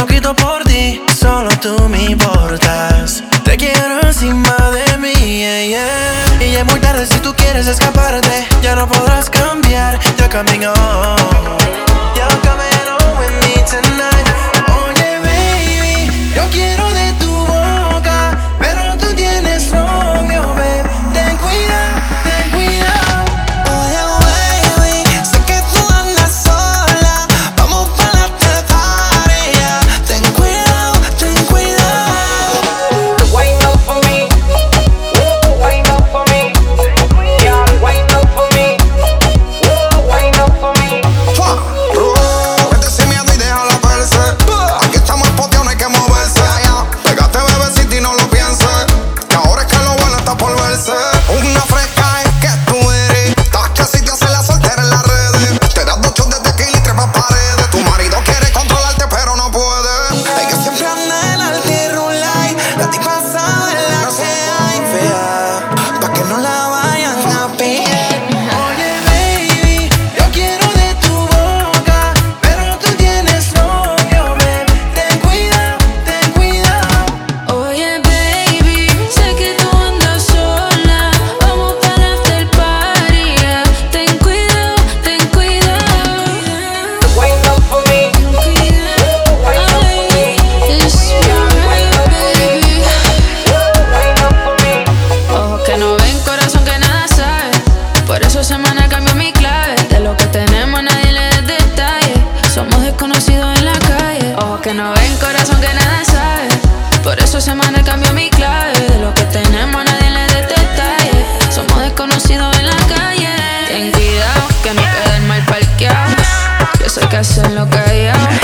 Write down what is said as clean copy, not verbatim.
lo quito por ti, solo tú me importas. Te quiero encima de mí, yeah, yeah. Y ya es muy tarde si tú quieres escaparte. Ya no podrás cambiar, you're coming home. You're coming home with me tonight. Oye, baby, yo quiero de tu boca, pero tú tienes novio, babe. Ten cuidado, ten cuidado. Oye, baby, sé que tú andas sola. Vamos para la party, yeah. Ten cuidado, ten cuidado. Wind up for me, wind up for me, yeah, wind up for me, wind up for me. Vete sin miedo y déjala verse. Aquí estamos poteados, no hay que moverse. Pégate, bebecita, y no lo pienses, que ahora es que lo bueno está por verse. Una fresca es que tú eres. Estás que si te hace la soltera en las redes. Te das 2 shots de tequila y trepas paredes. Tu marido quiere controlarte pero no puede. Es que siempre anda en altirulay. La tipa sabe la que hay fea, pa' que no la vayan a pillar. Oye, baby, yo quiero de tu boca, pero tú tienes novio, babe. Ten cuidado, ten cuidado. Oye, baby, sé que tú andas sola. Vamos para el after party, yeah. Ten cuidado, ten cuidado. Wind up for me, wind up for me, It's wind up for me, baby. wind up for me. Ojos que no ven, corazón que nada sabe. Por eso semana cambió mi clave. De lo que tenemos nadie le da detalle. Somos desconocidos en la calle. Ojos que no ven, corazón que nada sabe. Por eso semana cambió mi clave. De lo que tenemos nadie le da detalle. Somos desconocidos en la calle. Ten cuidado que no quede el mal parqueado. Yo sé que hacer lo callado.